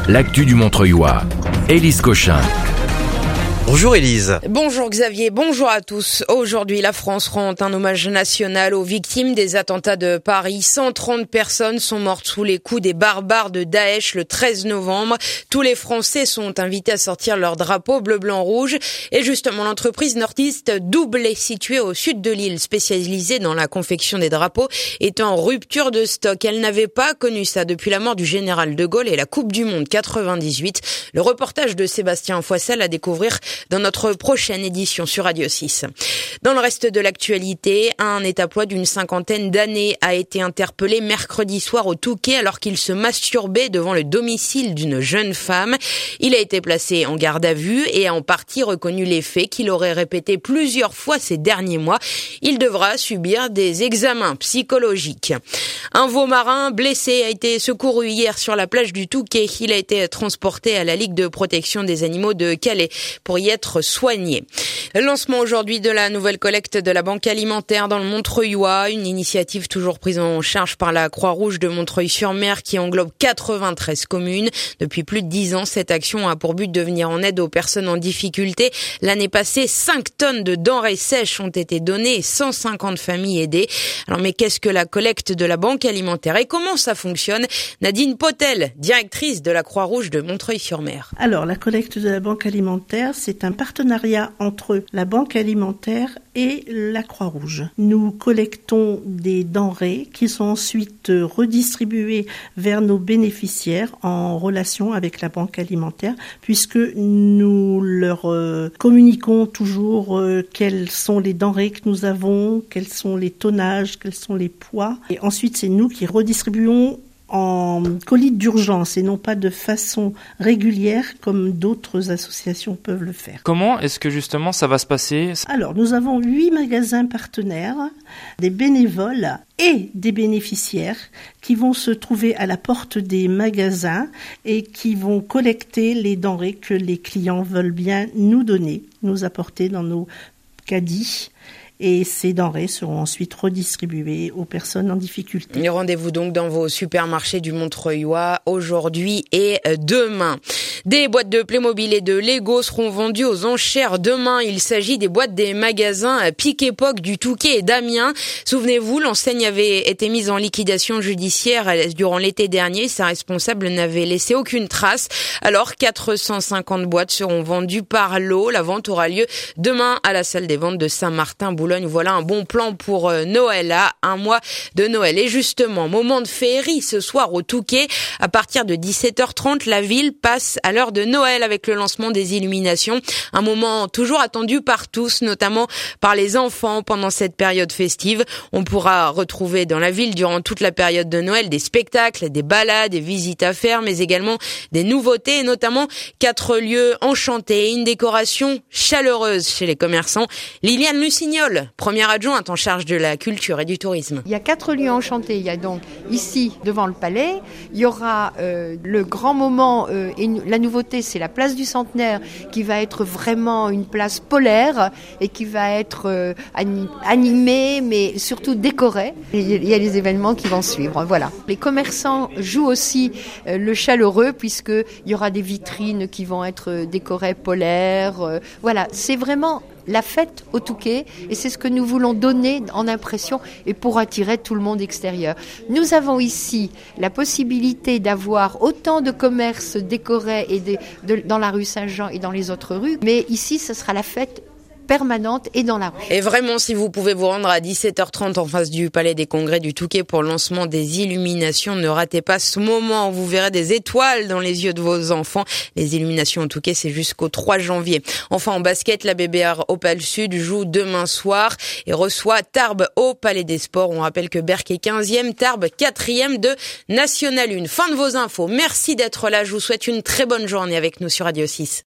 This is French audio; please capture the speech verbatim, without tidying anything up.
l'actu du Montreuilois. Élise Cochin. Bonjour Élise. Bonjour Xavier, bonjour à tous. Aujourd'hui, la France rend un hommage national aux victimes des attentats de Paris. cent trente personnes sont mortes sous les coups des barbares de Daesh le treize novembre. Tous les Français sont invités à sortir leur drapeau bleu, blanc, rouge. Et justement, l'entreprise nordiste Doublé, située au sud de l'île, spécialisée dans la confection des drapeaux, est en rupture de stock. Elle n'avait pas connu ça depuis la mort du général de Gaulle et la Coupe du Monde quatre-vingt-dix-huit. Le reportage de Sébastien Foissel à découvrir dans notre prochaine édition sur Radio six. Dans le reste de l'actualité, un étaplois d'une cinquantaine d'années a été interpellé mercredi soir au Touquet alors qu'il se masturbait devant le domicile d'une jeune femme. Il a été placé en garde à vue et a en partie reconnu les faits qu'il aurait répétés plusieurs fois ces derniers mois. Il devra subir des examens psychologiques. Un veau marin blessé a été secouru hier sur la plage du Touquet. Il a été transporté à la Ligue de protection des animaux de Calais pour y être soigné. Lancement aujourd'hui de la nouvelle collecte de la Banque alimentaire dans le Montreuilois, une initiative toujours prise en charge par la Croix-Rouge de Montreuil-sur-Mer qui englobe quatre-vingt-treize communes. Depuis plus de dix ans, cette action a pour but de venir en aide aux personnes en difficulté. L'année passée, cinq tonnes de denrées sèches ont été données et cent cinquante familles aidées. Alors mais qu'est-ce que la collecte de la Banque alimentaire et comment ça fonctionne? Nadine Potel, directrice de la Croix-Rouge de Montreuil-sur-Mer. Alors la collecte de la Banque alimentaire, c'est un partenariat entre la Banque alimentaire et la Croix-Rouge. Nous collectons des denrées qui sont ensuite redistribuées vers nos bénéficiaires en relation avec la Banque alimentaire, puisque nous leur euh, communiquons toujours euh, quelles sont les denrées que nous avons, quels sont les tonnages, quels sont les poids. Et ensuite, c'est nous qui redistribuons en colis d'urgence et non pas de façon régulière comme d'autres associations peuvent le faire. Comment est-ce que justement ça va se passer ? Alors nous avons huit magasins partenaires, des bénévoles et des bénéficiaires qui vont se trouver à la porte des magasins et qui vont collecter les denrées que les clients veulent bien nous donner, nous apporter dans nos caddies. Et ces denrées seront ensuite redistribuées aux personnes en difficulté. Et rendez-vous donc dans vos supermarchés du Montreuilois aujourd'hui et demain. Des boîtes de Playmobil et de Lego seront vendues aux enchères demain. Il s'agit des boîtes des magasins Pic Époque du Touquet et d'Amiens. Souvenez-vous, l'enseigne avait été mise en liquidation judiciaire durant l'été dernier. Sa responsable n'avait laissé aucune trace. Alors, quatre cent cinquante boîtes seront vendues par lot. La vente aura lieu demain à la salle des ventes de Saint-Martin-Boulogne. Voilà un bon plan pour Noël, à un mois de Noël. Et justement, moment de féerie ce soir au Touquet. À partir de dix-sept heures trente, la ville passe à l'heure de Noël avec le lancement des illuminations. Un moment toujours attendu par tous, notamment par les enfants pendant cette période festive. On pourra retrouver dans la ville durant toute la période de Noël des spectacles, des balades, des visites à faire, mais également des nouveautés, et notamment quatre lieux enchantés et une décoration chaleureuse chez les commerçants. Liliane Lucignol, première adjointe en charge de la culture et du tourisme. Il y a quatre lieux enchantés. Il y a donc ici, devant le palais, il y aura euh, le grand moment, euh, et la nouveauté, c'est la place du Centenaire, qui va être vraiment une place polaire et qui va être euh, animée, mais surtout décorée. Et il y a les événements qui vont suivre. Voilà. Les commerçants jouent aussi euh, le chaleureux, puisqu'il y aura des vitrines qui vont être décorées polaires. Euh, voilà, c'est vraiment la fête au Touquet, et c'est ce que nous voulons donner en impression et pour attirer tout le monde extérieur. Nous avons ici la possibilité d'avoir autant de commerces décorés et de, de, dans la rue Saint-Jean et dans les autres rues, mais ici ce sera la fête permanente et dans la rue. Et vraiment, si vous pouvez vous rendre à dix-sept heures trente en face du Palais des Congrès du Touquet pour le lancement des illuminations, ne ratez pas ce moment où vous verrez des étoiles dans les yeux de vos enfants. Les illuminations au Touquet, c'est jusqu'au trois janvier. Enfin, en basket, la B B R Opale Sud joue demain soir et reçoit Tarbes au Palais des Sports. On rappelle que Berck est quinzième, Tarbes quatrième de National un. Fin de vos infos. Merci d'être là. Je vous souhaite une très bonne journée avec nous sur Radio six.